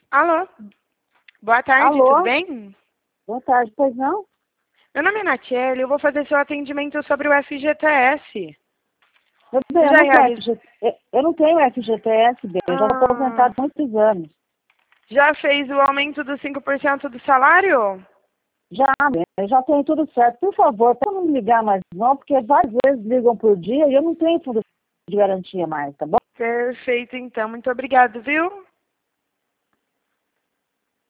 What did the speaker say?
Alô? Boa tarde, Alô? tudo bem? Boa tarde, pois não? Meu nome é Natiele, eu vou fazer seu atendimento sobre o FGTS. Meu bem, Você eu já não tenho realizou... eu não tenho FGTS, bem, eu já estou aposentado há muitos anos. Já fez o aumento dos 5% do salário? Já, bem, eu já tenho tudo certo. Por favor, para não me ligar mais não, porque várias vezes ligam por dia e eu não tenho fundo de garantia mais, tá bom? Perfeito, então. Muito obrigado, viu?